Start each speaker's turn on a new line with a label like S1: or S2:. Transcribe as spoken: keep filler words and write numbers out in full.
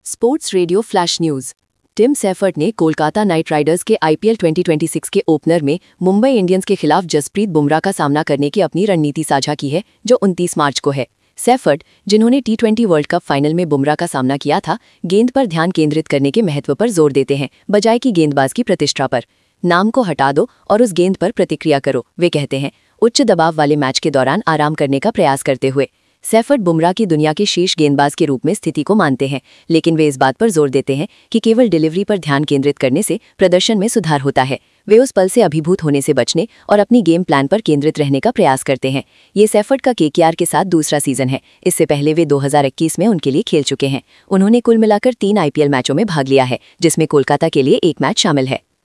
S1: Sports radio flash news. Tim Seifert ने Kolkata Knight Riders के IPL twenty twenty six के opener में Mumbai Indians के खिलाफ जसप्रीत बुमराह का सामना करने की अपनी रणनीति साझा की है, जो उनतीस मार्च को है। सेफर्ट, जिन्होंने T twenty world cup final में बुमराह का सामना किया था, गेंद पर ध्यान केंद्रित करने के महत्व पर जोर देते हैं, बजाय कि गेंदबाज की प्रतिष्ठा पर। नाम को हटा दो और उस गेंद पर प्रतिक्रिया करो, वे कहते हैं, उच्च दबाव वाले मैच के दौरान आराम करने का प्रयास करते हुए। सेफर्ट बुमराह की दुनिया के शीर्ष गेंदबाज के रूप में स्थिति को मानते हैं, लेकिन वे इस बात पर जोर देते हैं कि केवल डिलीवरी पर ध्यान केंद्रित करने से प्रदर्शन में सुधार होता है। वे उस पल से अभिभूत होने से बचने और अपनी गेम प्लान पर केंद्रित रहने का प्रयास करते हैं। ये सेफर्ट का केकेआर के साथ दूसरा सीजन है। इससे पहले वे दो हज़ार इक्कीस में उनके लिए खेल चुके हैं। उन्होंने कुल मिलाकर तीन आईपीएल मैचों में भाग लिया है, जिसमें कोलकाता के लिए एक मैच शामिल है।